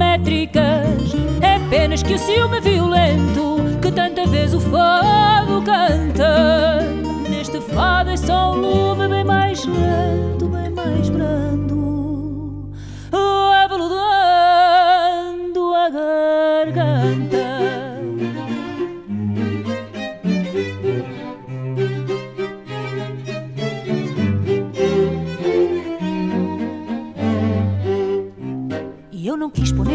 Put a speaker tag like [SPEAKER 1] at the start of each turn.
[SPEAKER 1] métricas. É apenas que o ciúme violento que tanta vez o fado canta. Neste fado é só um lume bem mais lento, bem mais brando, aveludando a garganta. E eu não quis pôr